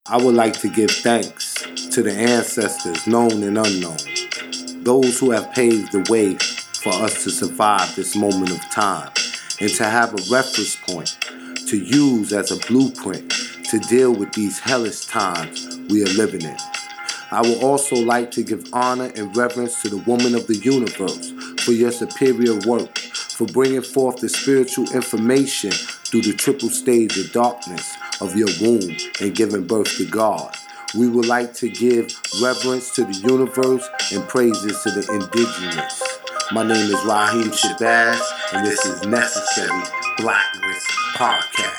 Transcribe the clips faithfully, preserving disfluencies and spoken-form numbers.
I would like to give thanks to the ancestors, known and unknown, those who have paved the way for us to survive this moment of time and to have a reference point to use as a blueprint to deal with these hellish times we are living in. I would also like to give honor and reverence to the woman of the universe for your superior work, for bringing forth the spiritual information through the triple stage of darkness of your womb and giving birth to God. We would like to give reverence to the universe and praises to the indigenous. My name is Raheem Shabazz, and this is Necessary Blackness Podcast.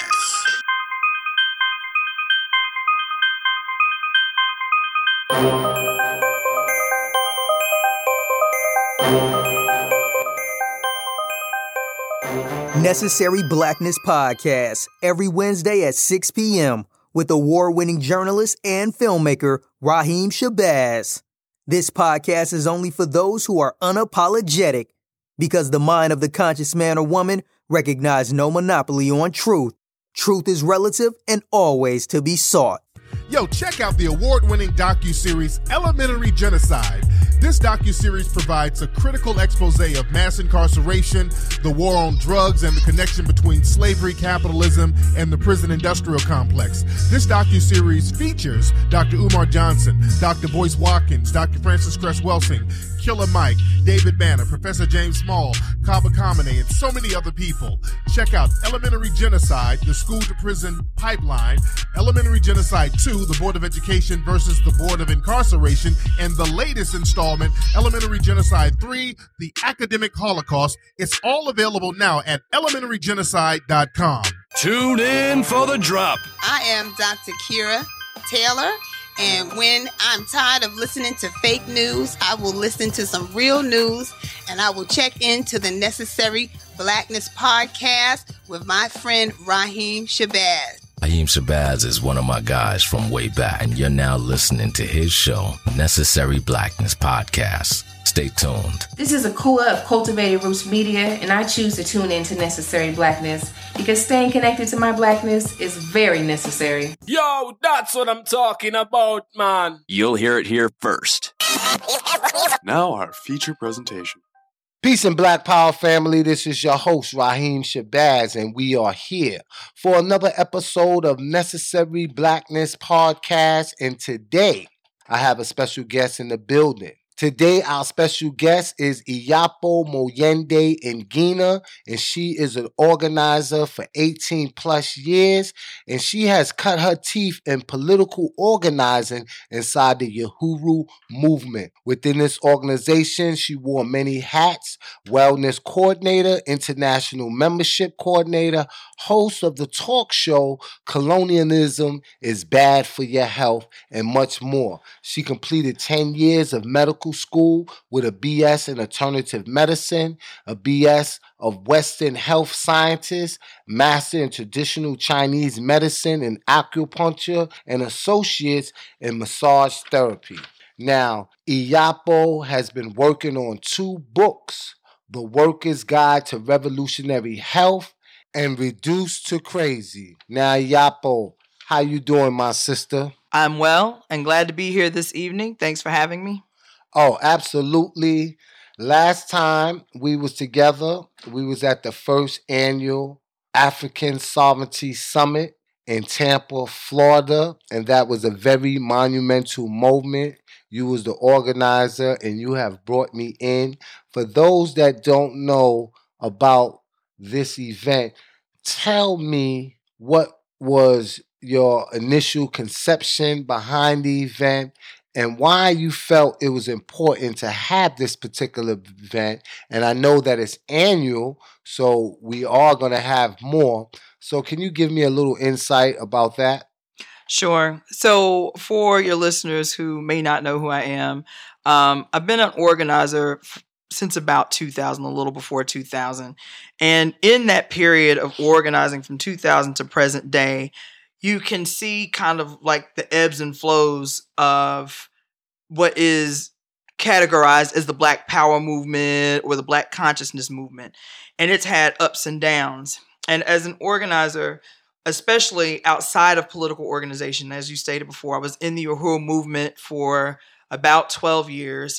Necessary Blackness Podcast, every Wednesday at six p.m. with award-winning journalist and filmmaker Raheem Shabazz. This podcast is only for those who are unapologetic, because the mind of the conscious man or woman recognizes no monopoly on truth. Truth is relative and always to be sought. Yo, check out the award-winning docuseries Elementary Genocide. This docuseries provides a critical expose of mass incarceration, the war on drugs, and the connection between slavery, capitalism, and the prison industrial complex. This docuseries features Doctor Umar Johnson, Doctor Boyce Watkins, Doctor Francis Cress Welsing, Killer Mike, David Banner, Professor James Small, Kaba Kamene, and so many other people. Check out Elementary Genocide, the School to Prison Pipeline, Elementary Genocide two, the Board of Education versus the Board of Incarceration, and the latest installment, Elementary Genocide three, the Academic Holocaust. It's all available now at elementary genocide dot com. Tune in for the drop. I am Doctor Kira Taylor. And when I'm tired of listening to fake news, I will listen to some real news, and I will check into the Necessary Blackness Podcast with my friend Raheem Shabazz. Raheem Shabazz is one of my guys from way back, and you're now listening to his show, Necessary Blackness Podcast. Stay tuned. This is Akua of Cultivated Roots Media, and I choose to tune in to Necessary Blackness because staying connected to my blackness is very necessary. Yo, that's what I'm talking about, man. You'll hear it here first. Now our feature presentation. Peace and Black Power family, this is your host Raheem Shabazz, and we are here for another episode of Necessary Blackness Podcast, and today I have a special guest in the building. Today, our special guest is Iyapo Moyende Ngina, and she is an organizer for eighteen plus years, and she has cut her teeth in political organizing inside the Uhuru movement. Within this organization, she wore many hats: wellness coordinator, international membership coordinator, host of the talk show Colonialism is Bad for Your Health, and much more. She completed ten years of medical school with a B S in alternative medicine, a B S of Western health sciences, master in traditional Chinese medicine and acupuncture, and associates in massage therapy. Now, Iyapo has been working on two books, The Worker's Guide to Revolutionary Health and Reduced to Crazy. Now, Iyapo, how you doing, my sister? I'm well and glad to be here this evening. Thanks for having me. Oh, absolutely. Last time we was together, we was at the first annual African Sovereignty Summit in Tampa, Florida, and that was a very monumental moment. You was the organizer, and you have brought me in. For those that don't know about this event, tell me what was your initial conception behind the event and why you felt it was important to have this particular event. And I know that it's annual, so we are going to have more. So can you give me a little insight about that? Sure. So for your listeners who may not know who I am, um, I've been an organizer f- since about two thousand, a little before two thousand. And in that period of organizing from two thousand to present day, you can see kind of like the ebbs and flows of what is categorized as the Black Power movement or the Black consciousness movement. And it's had ups and downs. And as an organizer, especially outside of political organization. As you stated before, I was in the Uhuru movement for about twelve years.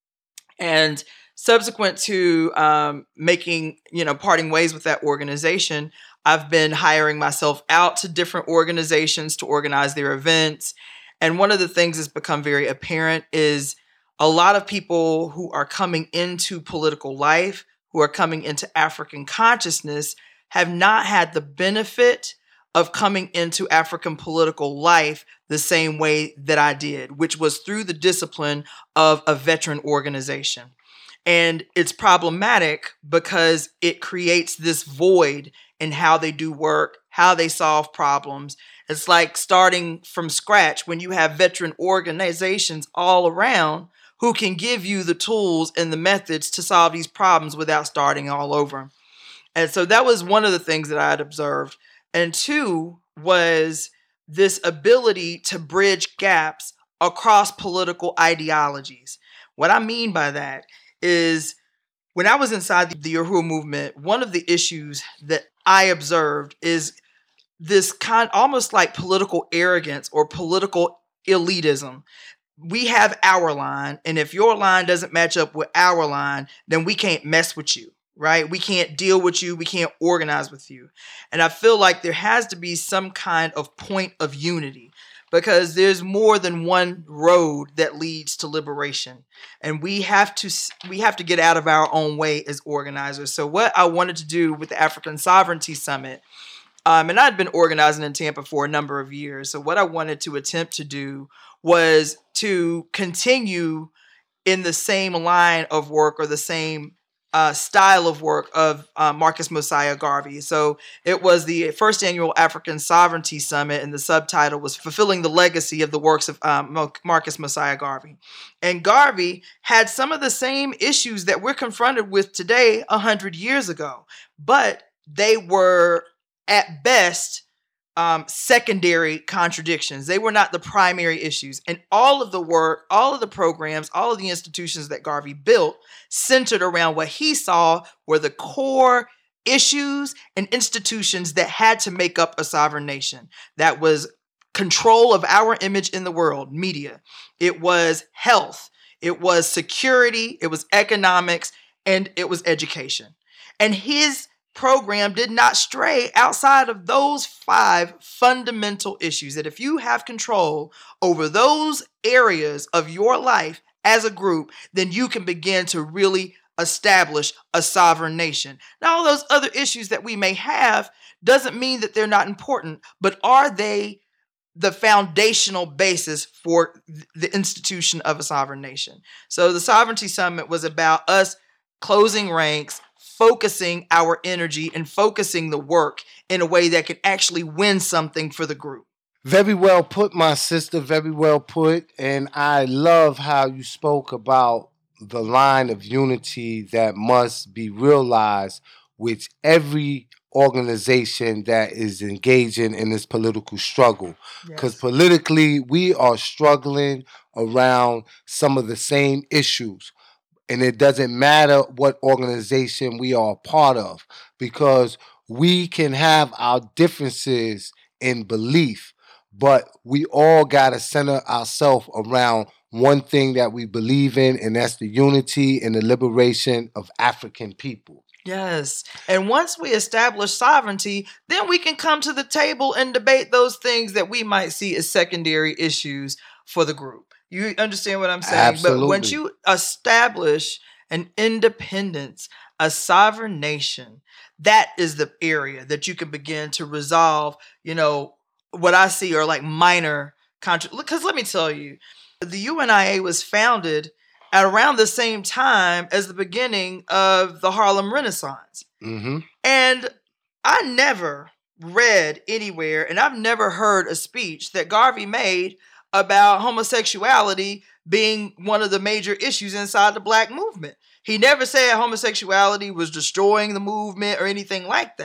And subsequent to um, making, you know, parting ways with that organization, I've been hiring myself out to different organizations to organize their events. And one of the things that's become very apparent is a lot of people who are coming into political life, who are coming into African consciousness, have not had the benefit of coming into African political life the same way that I did, which was through the discipline of a veteran organization. And it's problematic because it creates this void in how they do work, how they solve problems. It's like starting from scratch when you have veteran organizations all around who can give you the tools and the methods to solve these problems without starting all over. And so that was one of the things that I had observed. And two was this ability to bridge gaps across political ideologies. What I mean by that is when I was inside the, the Uhuru movement, one of the issues that I observed is this kind, almost like political arrogance or political elitism. We have our line, and if your line doesn't match up with our line, then we can't mess with you. Right? We can't deal with you. We can't organize with you. And I feel like there has to be some kind of point of unity because there's more than one road that leads to liberation. And we have to we have to get out of our own way as organizers. So what I wanted to do with the African Sovereignty Summit, um, and I'd been organizing in Tampa for a number of years. So what I wanted to attempt to do was to continue in the same line of work or the same Uh, style of work of uh, Marcus Mosiah Garvey. So it was the first annual African Sovereignty Summit, and the subtitle was Fulfilling the Legacy of the Works of um, Marcus Mosiah Garvey. And Garvey had some of the same issues that we're confronted with today a hundred years ago, but they were at best Um, secondary contradictions. They were not the primary issues. And all of the work, all of the programs, all of the institutions that Garvey built centered around what he saw were the core issues and institutions that had to make up a sovereign nation. That was control of our image in the world, media. It was health. It was security. It was economics. And it was education. And his program did not stray outside of those five fundamental issues. That if you have control over those areas of your life as a group, then you can begin to really establish a sovereign nation. Now, all those other issues that we may have doesn't mean that they're not important, but are they the foundational basis for the institution of a sovereign nation? So the Sovereignty Summit was about us closing ranks, focusing our energy and focusing the work in a way that can actually win something for the group. Very well put, my sister. Very well put. And I love how you spoke about the line of unity that must be realized with every organization that is engaging in this political struggle. Because yes. politically, we are struggling around some of the same issues. And it doesn't matter what organization we are a part of, because we can have our differences in belief, but we all got to center ourselves around one thing that we believe in, and that's the unity and the liberation of African people. Yes. And once we establish sovereignty, then we can come to the table and debate those things that we might see as secondary issues for the group. You understand what I'm saying? Absolutely. But once you establish an independence, a sovereign nation, that is the area that you can begin to resolve, you know, what I see are like minor contra- because let me tell you, the U N I A was founded at around the same time as the beginning of the Harlem Renaissance. Mm-hmm. And I never read anywhere, and I've never heard a speech that Garvey made about homosexuality being one of the major issues inside the Black movement. He never said homosexuality was destroying the movement or anything like that.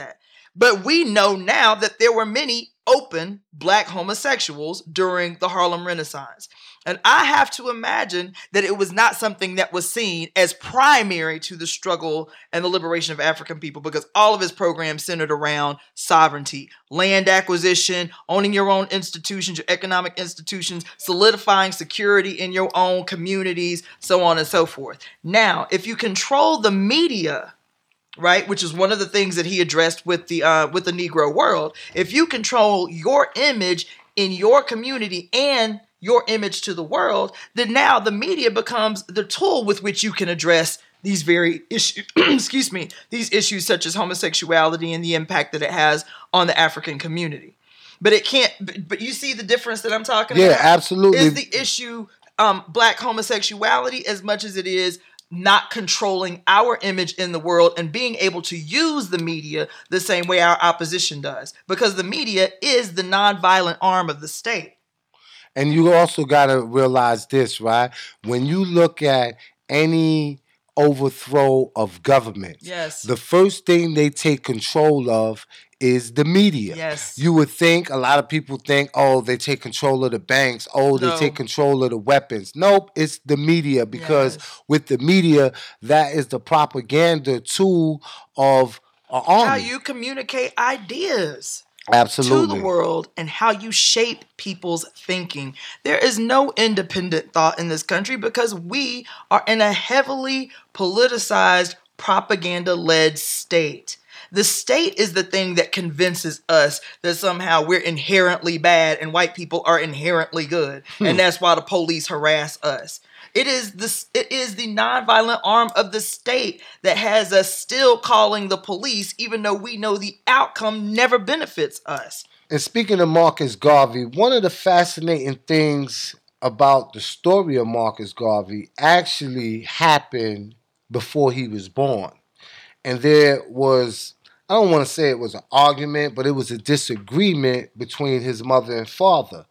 But we know now that there were many open black homosexuals during the Harlem Renaissance. And I have to imagine that it was not something that was seen as primary to the struggle and the liberation of African people, because all of his programs centered around sovereignty, land acquisition, owning your own institutions, your economic institutions, solidifying security in your own communities, so on and so forth. Now, if you control the media, right, which is one of the things that he addressed with the uh, with the Negro World, if you control your image in your community and your image to the world, then now the media becomes the tool with which you can address these very issues, excuse me, these issues such as homosexuality and the impact that it has on the African community. But it can't, but, but you see the difference that I'm talking yeah, about? Yeah, absolutely. Is the issue um, black homosexuality as much as it is not controlling our image in the world and being able to use the media the same way our opposition does. Because the media is the nonviolent arm of the state. And you also got to realize this, right? When you look at any overthrow of government, yes, the first thing they take control of is the media. Yes. You would think, a lot of people think, oh, they take control of the banks. Oh, they No. take control of the weapons. Nope, it's the media, because Yes. with the media, that is the propaganda tool of an army. How you communicate ideas. Absolutely. To the world and how you shape people's thinking. There is no independent thought in this country because we are in a heavily politicized, propaganda-led state. The state is the thing that convinces us that somehow we're inherently bad and white people are inherently good. Hmm. And that's why the police harass us. It is the, it is the nonviolent arm of the state that has us still calling the police, even though we know the outcome never benefits us. And speaking of Marcus Garvey, one of the fascinating things about the story of Marcus Garvey actually happened before he was born. And there was, I don't want to say it was an argument, but it was a disagreement between his mother and father.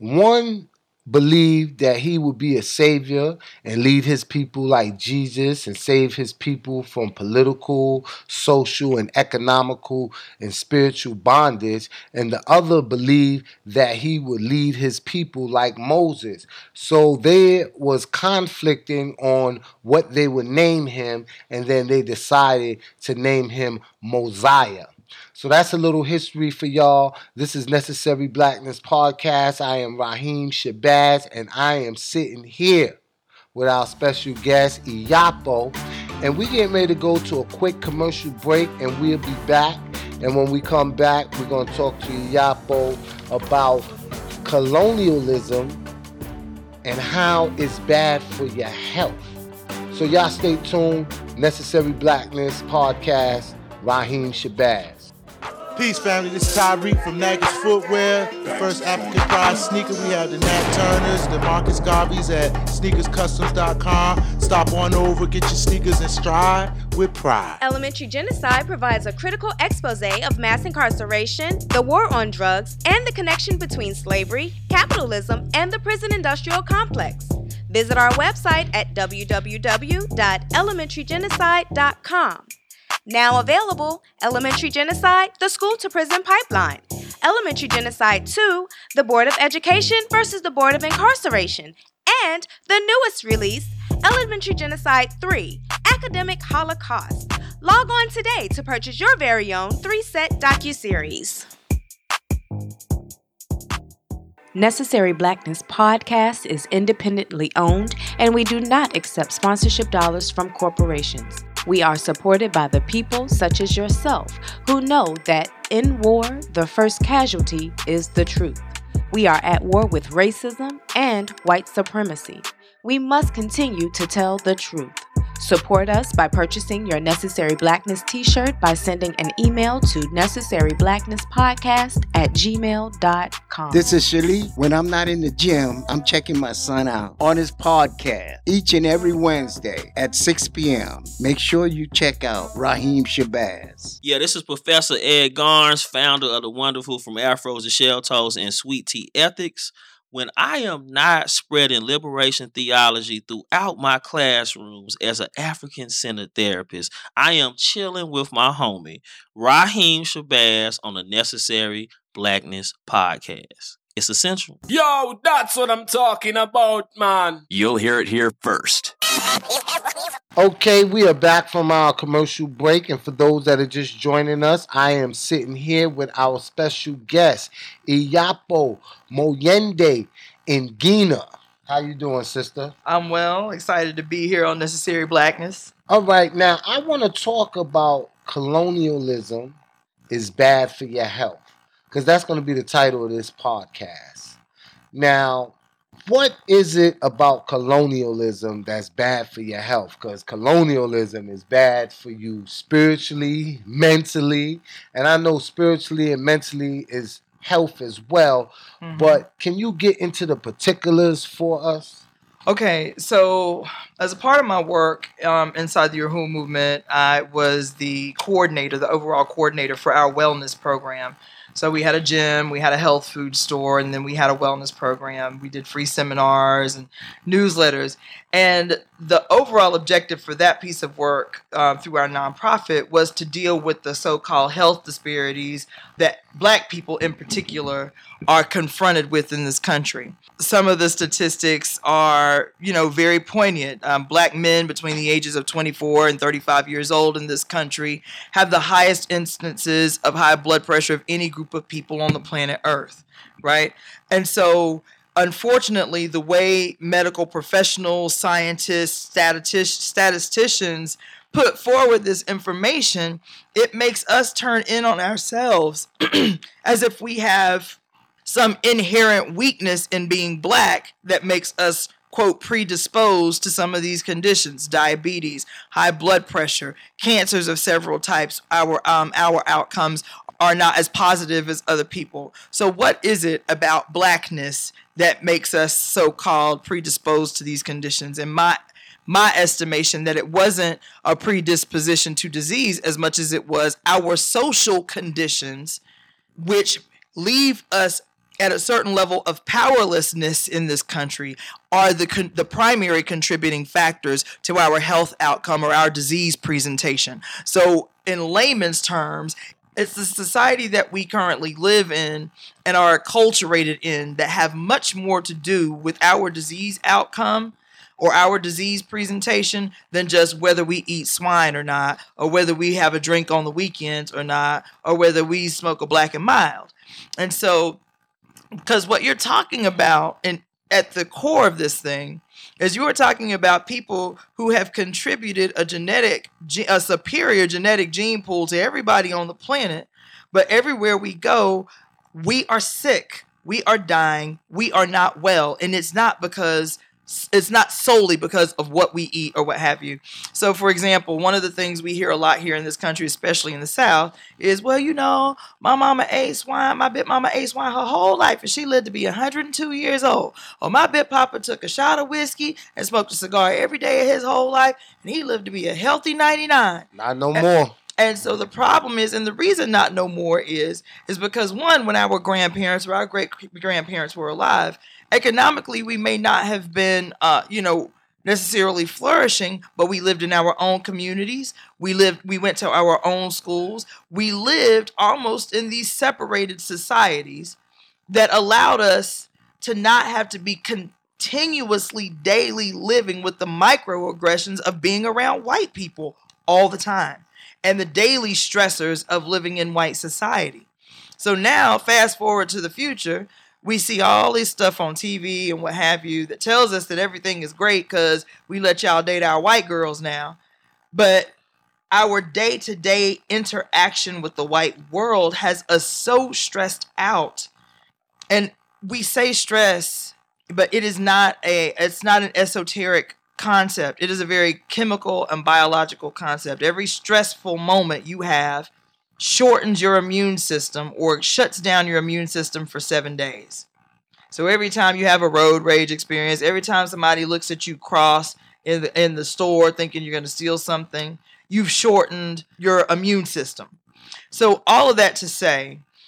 One believed that he would be a savior and lead his people like Jesus and save his people from political, social, and economical and spiritual bondage. And the other believed that he would lead his people like Moses. So there was conflicting on what they would name him, and then they decided to name him Mosiah. So that's a little history for y'all. This is Necessary Blackness Podcast. I am Raheem Shabazz, and I am sitting here with our special guest, Iyapo. And we're getting ready to go to a quick commercial break, and we'll be back. And when we come back, we're going to talk to Iyapo about colonialism and how it's bad for your health. So y'all stay tuned. Necessary Blackness Podcast, Raheem Shabazz. Peace, family. This is Tyreek from Naggis Footwear, the first African Pride sneaker. We have the Nat Turners, the Marcus Garveys at sneakers customs dot com. Stop on over, get your sneakers in stride with pride. Elementary Genocide provides a critical expose of mass incarceration, the war on drugs, and the connection between slavery, capitalism, and the prison industrial complex. Visit our website at w w w dot elementary genocide dot com. Now available, Elementary Genocide, the School to Prison Pipeline. Elementary Genocide two, the Board of Education versus the Board of Incarceration. And the newest release, Elementary Genocide three, Academic Holocaust. Log on today to purchase your very own three-set docuseries. Necessary Blackness Podcast is independently owned, and we do not accept sponsorship dollars from corporations. We are supported by the people such as yourself who know that in war, the first casualty is the truth. We are at war with racism and white supremacy. We must continue to tell the truth. Support us by purchasing your Necessary Blackness t-shirt by sending an email to necessaryblacknesspodcast at gmail dot com. This is Shali. When I'm not in the gym, I'm checking my son out on his podcast each and every Wednesday at six p.m. Make sure you check out Raheem Shabazz. Yeah, this is Professor Ed Garnes, founder of the wonderful From Afros to Shell Toes and Sweet Tea Ethics. when I am not spreading liberation theology throughout my classrooms as an African-centered therapist, I am chilling with my homie, Raheem Shabazz, on the Necessary Blackness podcast. It's essential. Yo, that's what I'm talking about, man. You'll hear it here first. Okay, we are back from our commercial break, and for those that are just joining us, I am sitting here with our special guest, Iyapo Moyende Ngina. How you doing, sister? I'm well, excited to be here on Necessary Blackness. All right, now I want to talk about colonialism is bad for your health, because that's going to be the title of this podcast. Now, what is it about colonialism that's bad for your health? Because colonialism is bad for you spiritually, mentally, and I know spiritually and mentally is health as well. Mm-hmm. But can you get into the particulars for us? Okay, so as a part of my work um, inside the Yahoo movement, I was the coordinator, the overall coordinator for our wellness program. So we had a gym, we had a health food store, and then we had a wellness program. We did free seminars and newsletters. And the overall objective for that piece of work uh, through our nonprofit was to deal with the so-called health disparities that Black people in particular are confronted with in this country. Some of the statistics are, you know, very poignant. Um, Black men between the ages of twenty-four and thirty-five years old in this country have the highest instances of high blood pressure of any group of people on the planet Earth, right? And so, unfortunately, the way medical professionals, scientists, statistic- statisticians put forward this information, it makes us turn in on ourselves as if we have some inherent weakness in being Black that makes us, quote, predisposed to some of these conditions: diabetes, high blood pressure, cancers of several types. Our um, our outcomes are not as positive as other people. So what is it about Blackness that makes us so-called predisposed to these conditions? In my my estimation, that it wasn't a predisposition to disease as much as it was our social conditions, which leave us at a certain level of powerlessness in this country, are the con- the primary contributing factors to our health outcome or our disease presentation. So in layman's terms, it's the society that we currently live in and are acculturated in that have much more to do with our disease outcome or our disease presentation than just whether we eat swine or not, or whether we have a drink on the weekends or not, or whether we smoke a Black and Mild. And so, because what you're talking about in, at the core of this thing is you are talking about people who have contributed a genetic, a superior genetic gene pool to everybody on the planet. But everywhere we go, we are sick, we are dying, we are not well. And it's not because It's not solely because of what we eat or what have you. So, for example, one of the things we hear a lot here in this country, especially in the South, is, well, you know, my mama ate swine. My big mama ate swine her whole life, and she lived to be one hundred two years old. Or my big papa took a shot of whiskey and smoked a cigar every day of his whole life, and he lived to be a healthy ninety-nine. Not no more. And so the problem is, and the reason not no more is, is because, one, when our grandparents or our great-grandparents were alive, economically, we may not have been, uh, you know, necessarily flourishing, but we lived in our own communities. We lived, we went to our own schools. We lived almost in these separated societies that allowed us to not have to be continuously, daily living with the microaggressions of being around white people all the time and the daily stressors of living in white society. So now, fast forward to the future, we see all this stuff on T V and what have you that tells us that everything is great because we let y'all date our white girls now. But our day-to-day interaction with the white world has us so stressed out. And we say stress, but it is not a, it's not an esoteric concept. It is a very chemical and biological concept. Every stressful moment you have shortens your immune system or shuts down your immune system for seven days. So every time you have a road rage experience, every time somebody looks at you cross in the, in the store thinking you're going to steal something, you've shortened your immune system. So all of that to say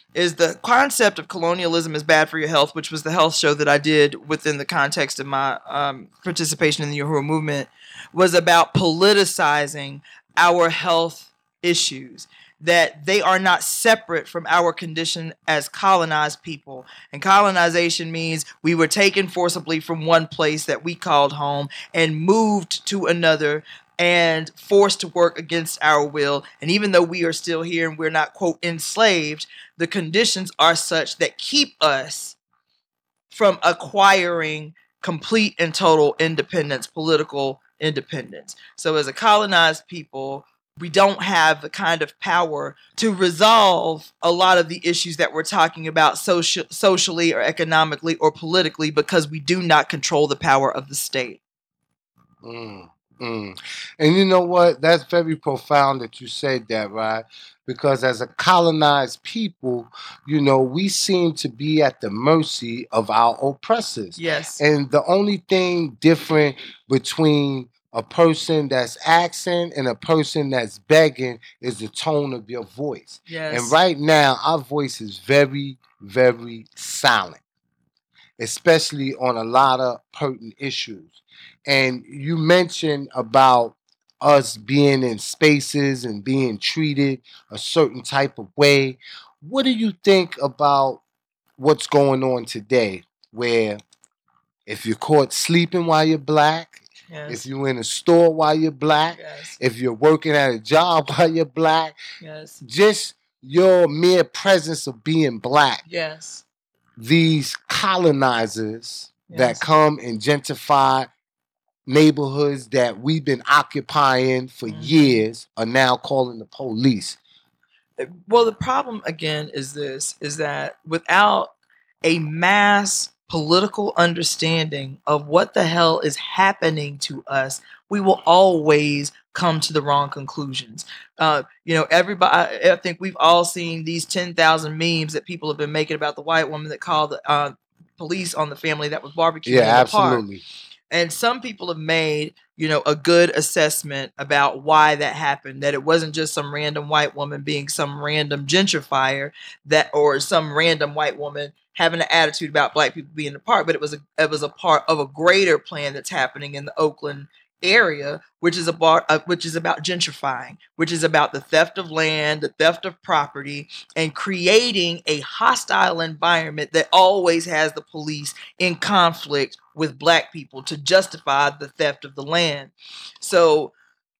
is the concept of colonialism is bad for your health, which was the health show that I did within the context of my um, participation in the Uhuru movement, was about politicizing our health issues, that they are not separate from our condition as colonized people. And colonization means we were taken forcibly from one place that we called home and moved to another and forced to work against our will. And even though we are still here and we're not, quote, enslaved, the conditions are such that keep us from acquiring complete and total independence, political independence. So as a colonized people, we don't have the kind of power to resolve a lot of the issues that we're talking about social, socially or economically or politically, because we do not control the power of the state. Mm. Mm. And you know what? That's very profound that you said that, right? Because as a colonized people, you know, we seem to be at the mercy of our oppressors. Yes. And the only thing different between a person that's asking and a person that's begging is the tone of your voice. Yes. And right now, our voice is very, very silent, especially on a lot of pertinent issues. And you mentioned about us being in spaces and being treated a certain type of way. What do you think about what's going on today, where if you're caught sleeping while you're black, yes. if you're in a store while you're black, yes. if you're working at a job while you're black, yes. just your mere presence of being black, yes. these colonizers yes. that come and gentrify neighborhoods that we've been occupying for mm-hmm. years are now calling the police. Well, the problem again is this, is that without a mass political understanding of what the hell is happening to us, we will always come to the wrong conclusions. Uh, you know, everybody, I think we've all seen these ten thousand memes that people have been making about the white woman that called the uh, police on the family that was barbecuing yeah, in the absolutely. park. And some people have made, you know, a good assessment about why that happened, that it wasn't just some random white woman being some random gentrifier, that or some random white woman having an attitude about black people being in the park, but it was a it was a part of a greater plan that's happening in the Oakland area, which is about uh, which is about gentrifying, which is about the theft of land, the theft of property, and creating a hostile environment that always has the police in conflict with black people to justify the theft of the land. So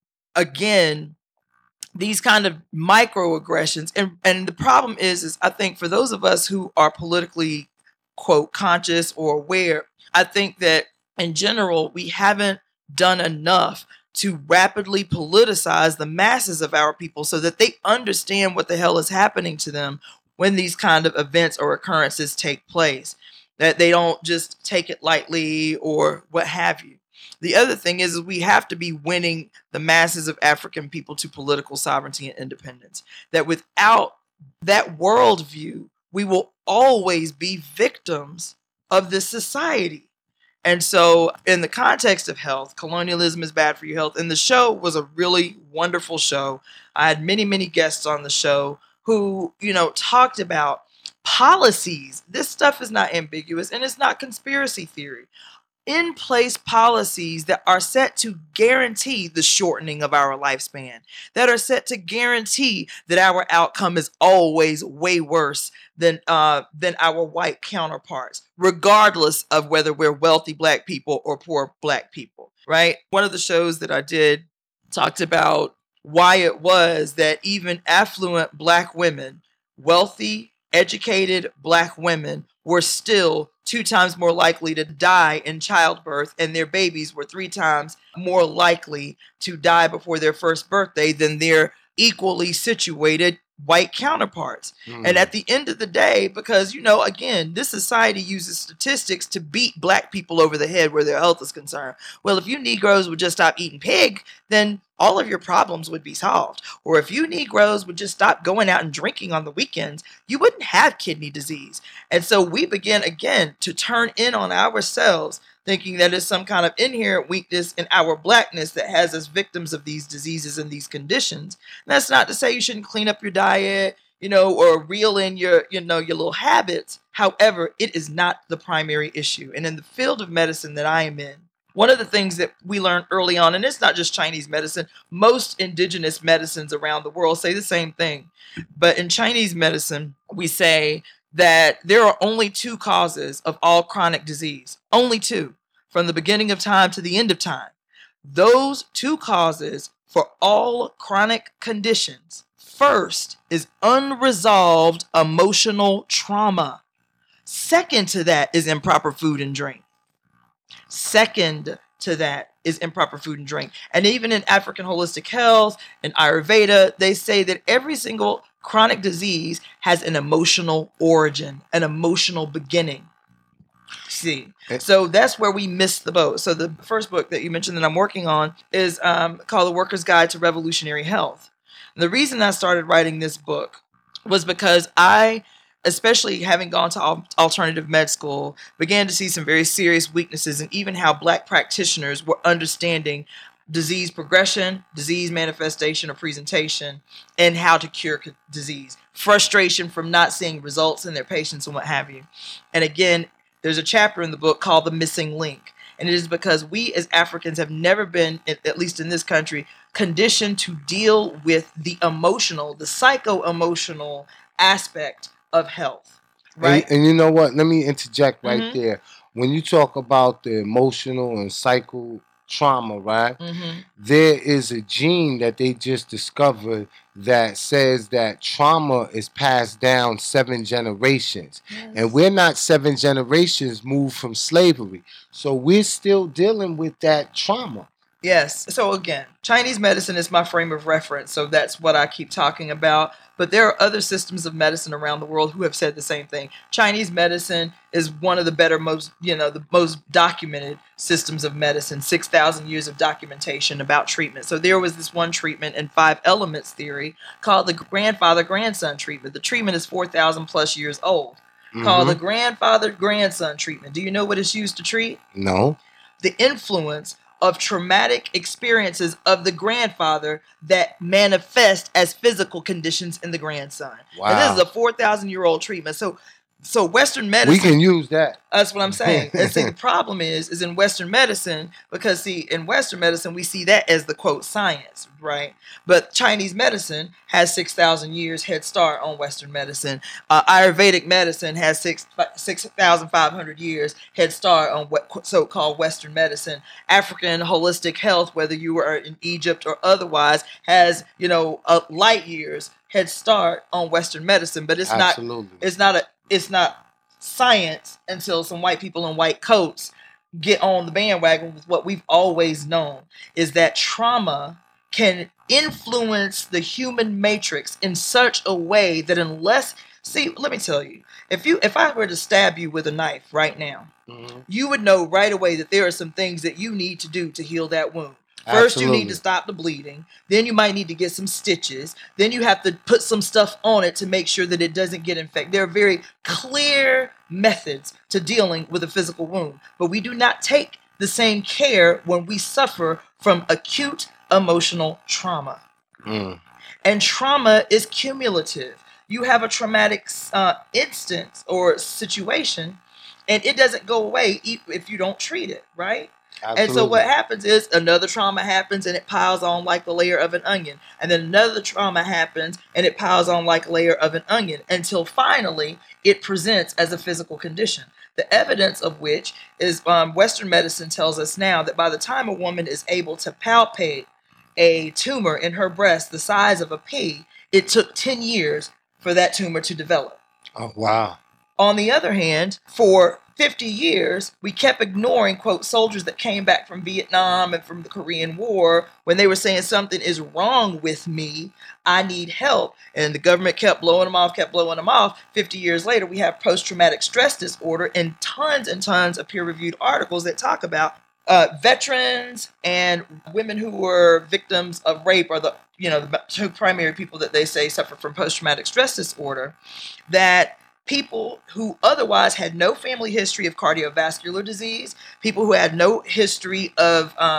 again, these kind of microaggressions, and and the problem is, is I think for those of us who are politically, quote, conscious or aware, I think that in general we haven't done enough to rapidly politicize the masses of our people so that they understand what the hell is happening to them when these kind of events or occurrences take place, that they don't just take it lightly or what have you. The other thing is, is we have to be winning the masses of African people to political sovereignty and independence, that without that worldview, we will always be victims of this society. And so in the context of health, colonialism is bad for your health. And the show was a really wonderful show. I had many, many guests on the show who, you know, talked about policies. This stuff is not ambiguous and it's not conspiracy theory. In place policies that are set to guarantee the shortening of our lifespan, that are set to guarantee that our outcome is always way worse than uh, than our white counterparts, regardless of whether we're wealthy black people or poor black people, right? One of the shows that I did talked about why it was that even affluent black women, wealthy, educated black women, were still two times more likely to die in childbirth, and their babies were three times more likely to die before their first birthday than their equally situated white counterparts. Mm. And at the end of the day, because, you know, again, this society uses statistics to beat black people over the head where their health is concerned. Well, if you Negroes would just stop eating pig, then all of your problems would be solved. Or if you Negroes would just stop going out and drinking on the weekends, you wouldn't have kidney disease. And so we begin again to turn in on ourselves, thinking that it's some kind of inherent weakness in our blackness that has us victims of these diseases and these conditions. And that's not to say you shouldn't clean up your diet, you know, or reel in your, you know, your little habits. However, it is not the primary issue. And in the field of medicine that I am in, one of the things that we learned early on, and it's not just Chinese medicine, most indigenous medicines around the world say the same thing. But in Chinese medicine, we say that there are only two causes of all chronic disease. Only two. From the beginning of time to the end of time. Those two causes for all chronic conditions. First is unresolved emotional trauma. Second to that is improper food and drink. Second to that is improper food and drink. And even in African holistic health and Ayurveda, they say that every single chronic disease has an emotional origin, an emotional beginning. See, so that's where we missed the boat. So the first book that you mentioned that I'm working on is um, called The Worker's Guide to Revolutionary Health. And the reason I started writing this book was because I, especially having gone to al- alternative med school, began to see some very serious weaknesses in even how Black practitioners were understanding disease progression, disease manifestation or presentation, and how to cure c- disease. Frustration from not seeing results in their patients and what have you. And again, there's a chapter in the book called The Missing Link. And it is because we as Africans have never been, at least in this country, conditioned to deal with the emotional, the psycho-emotional aspect of health. Right? And, and you know what? Let me interject right Mhm. there. When you talk about the emotional and psycho trauma, right? Mhm. There is a gene that they just discovered that says that trauma is passed down seven generations. And we're not seven generations moved from slavery. So we're still dealing with that trauma. Yes. So again, Chinese medicine is my frame of reference. So that's what I keep talking about. But there are other systems of medicine around the world who have said the same thing. Chinese medicine is one of the better, most, you know, the most documented systems of medicine, six thousand years of documentation about treatment. So there was this one treatment in five elements theory called the grandfather-grandson treatment. The treatment is four thousand plus years old, called the Mhm. grandfather-grandson treatment. Do you know what it's used to treat? No. The influence of traumatic experiences of the grandfather that manifest as physical conditions in the grandson. And this is Wow. a four thousand year old treatment. So, so Western medicine. We can use that. That's what I'm saying. And see, the problem is, is in Western medicine, because see, in Western medicine, we see that as the quote science, right? But Chinese medicine has six thousand years head start on Western medicine. Uh, Ayurvedic medicine has six six thousand five hundred years head start on what so-called Western medicine. African holistic health, whether you are in Egypt or otherwise, has, you know, a light years head start on Western medicine. But it's Absolutely. not. It's not a. It's not science until some white people in white coats get on the bandwagon with what we've always known, is that trauma can influence the human matrix in such a way that unless, see, let me tell you, if you if I were to stab you with a knife right now, Mhm. you would know right away that there are some things that you need to do to heal that wound. First, you need Absolutely. to stop the bleeding. Then you might need to get some stitches. Then you have to put some stuff on it to make sure that it doesn't get infected. There are very clear methods to dealing with a physical wound. But we do not take the same care when we suffer from acute emotional trauma. Mm. And trauma is cumulative. You have a traumatic uh, instance or situation, and it doesn't go away e- if you don't treat it, right? And so what Absolutely. happens is another trauma happens and it piles on like the layer of an onion. And then another trauma happens and it piles on like a layer of an onion until finally it presents as a physical condition. The evidence of which is um, Western medicine tells us now that by the time a woman is able to palpate a tumor in her breast the size of a pea, it took ten years for that tumor to develop. Oh, wow. On the other hand, for fifty years, we kept ignoring, quote, soldiers that came back from Vietnam and from the Korean War when they were saying something is wrong with me, I need help. And the government kept blowing them off, kept blowing them off. fifty years later, we have post-traumatic stress disorder and tons and tons of peer-reviewed articles that talk about uh, veterans and women who were victims of rape are the, you know, the two primary people that they say suffer from post-traumatic stress disorder, that people who otherwise had no family history of cardiovascular disease, people who had no history of um,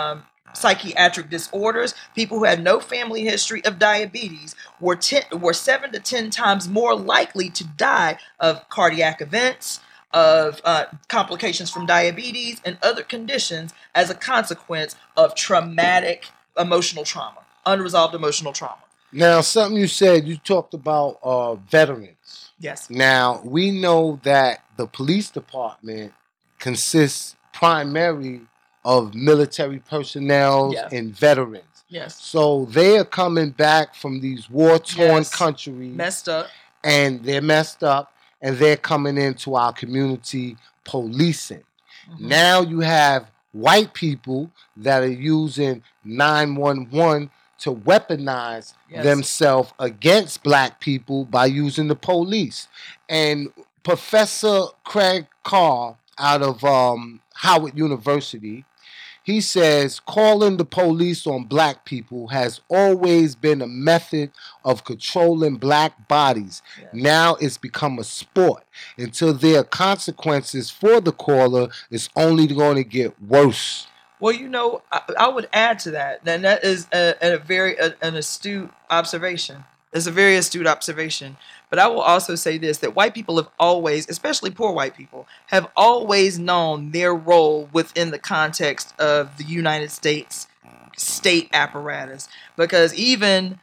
psychiatric disorders, people who had no family history of diabetes were ten, were seven to ten times more likely to die of cardiac events, of uh, complications from diabetes and other conditions as a consequence of traumatic emotional trauma, unresolved emotional trauma. Now, something you said, you talked about uh, veterans. Yes. Now, we know that the police department consists primarily of military personnel Yeah. and veterans. Yes. So they are coming back from these war-torn Yes. countries. Messed up. And they're messed up, and they're coming into our community policing. Mm-hmm. Now you have white people that are using nine one one to weaponize Yes. themselves against black people by using the police. And Professor Craig Carr out of um, Howard University, he says calling the police on black people has always been a method of controlling black bodies. Yeah. Now it's become a sport. Until there are consequences for the caller, it's only going to get worse. Well, you know, I, I would add to that, and that is a, a very a, an astute observation. It's a very astute observation. But I will also say this, that white people have always, especially poor white people, have always known their role within the context of the United States state apparatus. Because even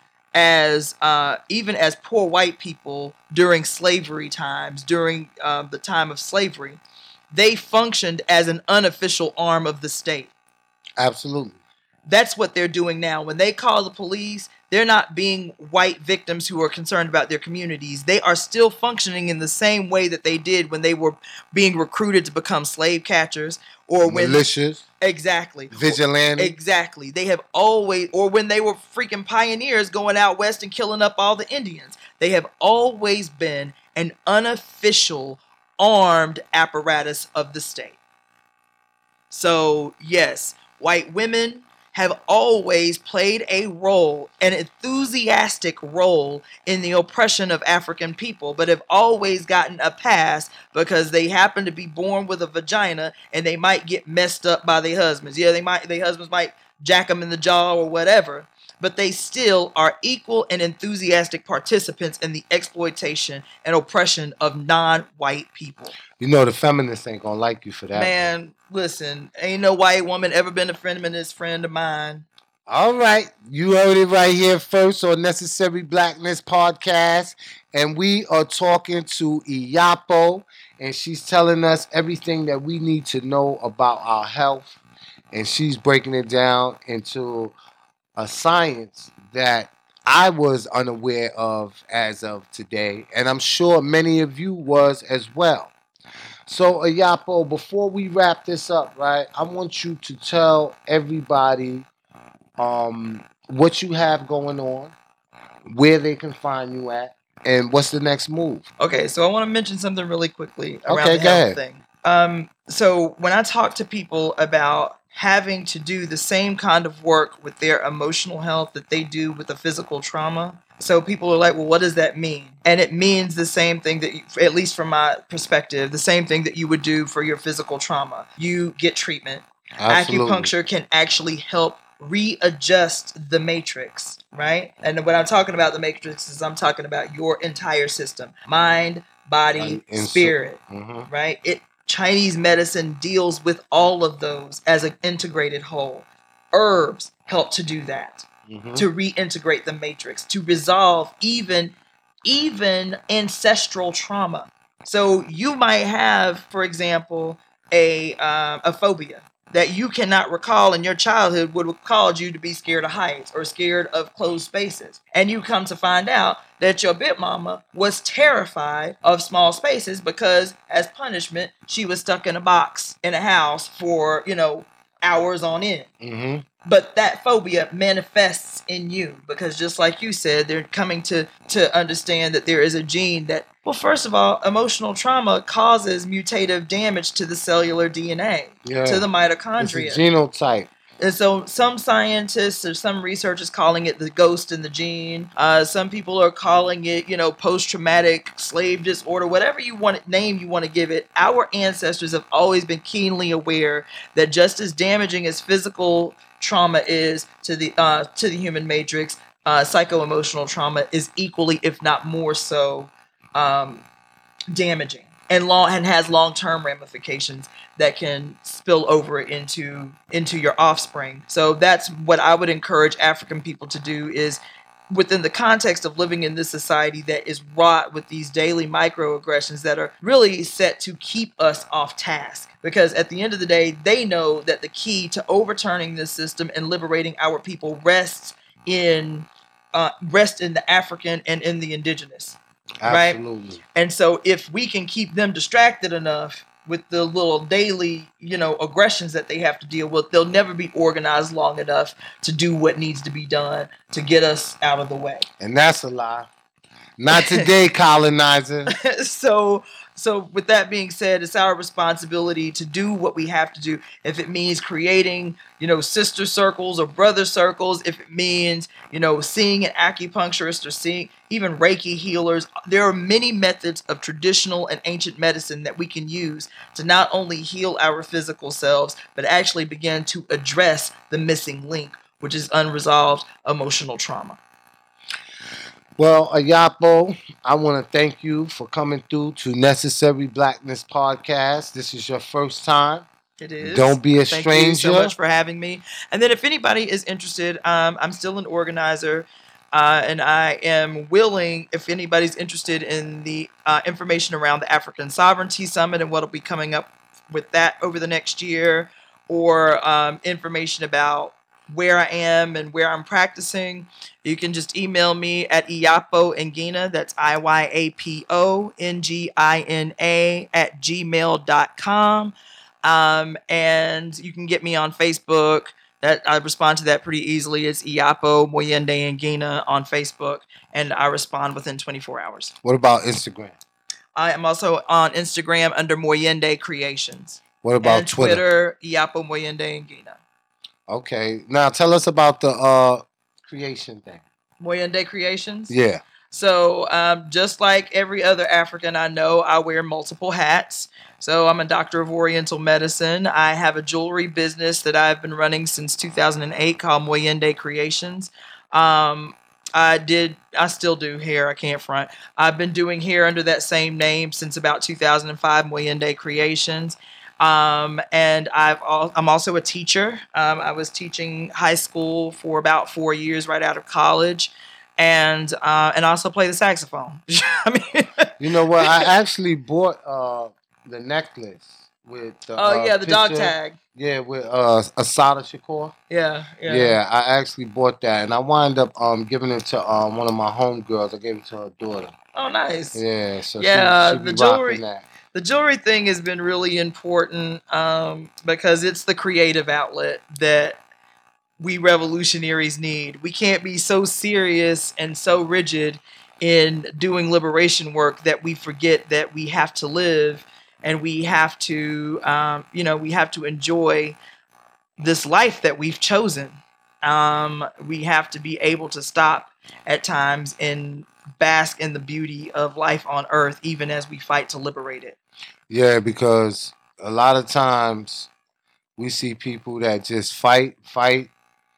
as uh, even as poor white people during slavery times, during uh, the time of slavery, they functioned as an unofficial arm of the state. Absolutely. That's what they're doing now. When they call the police, they're not being white victims who are concerned about their communities. They are still functioning in the same way that they did when they were being recruited to become slave catchers or when militias. Exactly. Vigilante. Exactly. They have always, or when they were freaking pioneers going out west and killing up all the Indians. They have always been an unofficial armed apparatus of the state. So, yes, white women have always played a role, an enthusiastic role in the oppression of African people, but have always gotten a pass because they happen to be born with a vagina and they might get messed up by their husbands. Yeah, they might, their husbands might jack them in the jaw or whatever, but they still are equal and enthusiastic participants in the exploitation and oppression of non-white people. You know the feminists ain't gonna like you for that. Man, listen, ain't no white woman ever been a feminist friend of mine. All right, you heard it right here first on Necessary Blackness Podcast, and we are talking to Iyapo, and she's telling us everything that we need to know about our health, and she's breaking it down into a science that I was unaware of as of today, and I'm sure many of you was as well. So, Iyapo, before we wrap this up, right, I want you to tell everybody um, what you have going on, where they can find you at, and what's the next move. Okay, so I want to mention something really quickly around Okay, the go health ahead. thing. Um, so when I talk to people about having to do the same kind of work with their emotional health that they do with the physical trauma, so people are like, well, what does that mean? And it means the same thing that, you, at least from my perspective, the same thing that you would do for your physical trauma. You get treatment. Absolutely. Acupuncture can actually help readjust the matrix, right? And when I'm talking about the matrix, is I'm talking about your entire system. Mind, body, And so- spirit, Mhm. right? It Chinese medicine deals with all of those as an integrated whole. Herbs help to do that. Mhm. To reintegrate the matrix, to resolve even even ancestral trauma. So you might have, for example, a um, a phobia that you cannot recall in your childhood would have caused you to be scared of heights or scared of closed spaces. And you come to find out that your big mama was terrified of small spaces because as punishment, she was stuck in a box in a house for, you know, hours on end. Mhm. But that phobia manifests in you because just like you said, they're coming to, to understand that there is a gene that, well, first of all, emotional trauma causes mutative damage to the cellular D N A, Yeah. to the It's mitochondria. a genotype. And so some scientists or some researchers calling it the ghost in the gene. Uh, some people are calling it, you know, post-traumatic slave disorder, whatever you want name you want to give it. Our ancestors have always been keenly aware that just as damaging as physical trauma is to the uh, to the human matrix, uh, psycho-emotional trauma is equally, if not more so, um, damaging and long and has long-term ramifications that can spill over into into your offspring. So that's what I would encourage African people to do, is within the context of living in this society that is wrought with these daily microaggressions that are really set to keep us off task. Because at the end of the day, they know that the key to overturning this system and liberating our people rests in uh, rest in the African and in the indigenous. Absolutely. Right? And so if we can keep them distracted enough with the little daily, you know, aggressions that they have to deal with, they'll never be organized long enough to do what needs to be done to get us out of the way. And that's a lie. Not today, colonizer. so so with that being said, it's our responsibility to do what we have to do. If it means creating, you know, sister circles or brother circles, if it means, you know, seeing an acupuncturist or seeing even Reiki healers, there are many methods of traditional and ancient medicine that we can use to not only heal our physical selves, but actually begin to address the missing link, which is unresolved emotional trauma. Well, Ayapo, I want to thank you for coming through to Necessary Blackness Podcast. This is your first time. It is. Don't be a Thank stranger. you so much for having me. And then if anybody is interested, um, I'm still an organizer. Uh, and I am willing, if anybody's interested in the uh, information around the African Sovereignty Summit and what will be coming up with that over the next year, or um, information about where I am and where I'm practicing, you can just email me at Iyapo Ngina, that's I Y A P O N G I N A, at gmail dot com. Um, and you can get me on Facebook. That I respond to that pretty easily. It's Iyapo Moyende Ngina on Facebook, and I respond within twenty-four hours. What about Instagram? I am also on Instagram under Moyende Creations. What about and Twitter? Twitter, Iyapo Moyende Ngina. Okay. Now tell us about the uh, creation thing. Moyende Creations? Yeah. So um, just like every other African I know, I wear multiple hats. So I'm a doctor of Oriental medicine. I have a jewelry business that I've been running since two thousand eight called Moyende Creations. Um, I did, I still do hair. I can't front. I've been doing hair under that same name since about two thousand five, Moyende Creations. Um, and I've al- I'm also a teacher. Um, I was teaching high school for about four years right out of college. And uh, and I also play the saxophone. I mean, you know what? I actually bought uh, the necklace with the oh uh, yeah, the dog picture. tag. Yeah, with uh, Asada Shakur. Yeah, yeah. Yeah, I actually bought that, and I wound up um giving it to um one of my homegirls. I gave it to her daughter. Oh, nice. Yeah, so yeah, she, she be the jewelry. rocking that. The jewelry thing has been really important um, because it's the creative outlet that we revolutionaries need. We can't be so serious and so rigid in doing liberation work that we forget that we have to live and we have to, um, you know, we have to enjoy this life that we've chosen. Um, we have to be able to stop at times and bask in the beauty of life on earth, even as we fight to liberate it. Yeah, because a lot of times we see people that just fight, fight,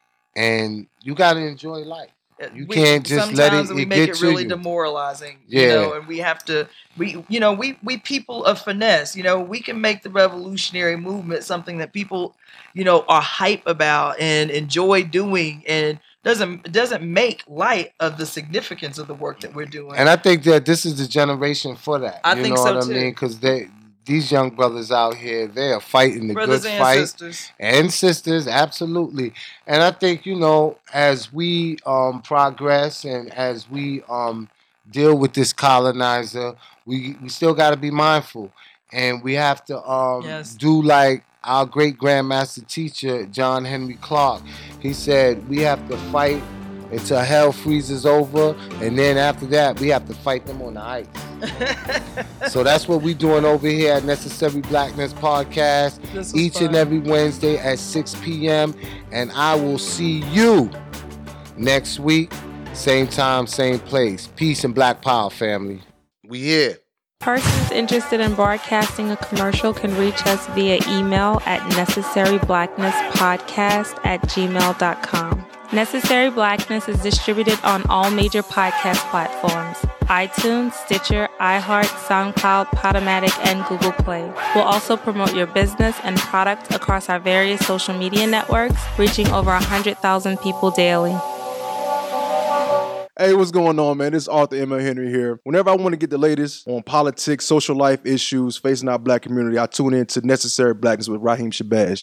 and you got to enjoy life. You we, can't just let it, sometimes we it make get it to really you. demoralizing. Yeah. You know, and we have to, we, you know, we, we people of finesse, you know, we can make the revolutionary movement something that people, you know, are hype about and enjoy doing, and doesn't doesn't make light of the significance of the work that we're doing. And I think that this is the generation for that. I you think know so what I too. mean? Because they, these young brothers out here, they are fighting the Brothers good and fight. sisters. And sisters, absolutely. And I think, you know, as we um, progress and as we um, deal with this colonizer, we, we still got to be mindful. And we have to um, Yes. do like our great grandmaster teacher, John Henry Clark. He said, we have to fight until hell freezes over, and then after that, we have to fight them on the ice. So that's what we're doing over here at Necessary Blackness Podcast, each fun. and every Wednesday at six p.m. And I will see you next week, same time, same place. Peace and Black Power, family. We here. Persons interested in broadcasting a commercial can reach us via email at necessaryblacknesspodcast at gmail dot com. Necessary Blackness is distributed on all major podcast platforms: iTunes, Stitcher, iHeart, SoundCloud, Podomatic, and Google Play. We'll also promote your business and product across our various social media networks, reaching over one hundred thousand people daily. Hey, what's going on, man? This is Arthur M L. Henry here. Whenever I want to get the latest on politics, social life issues facing our black community, I tune in to Necessary Blackness with Raheem Shabazz.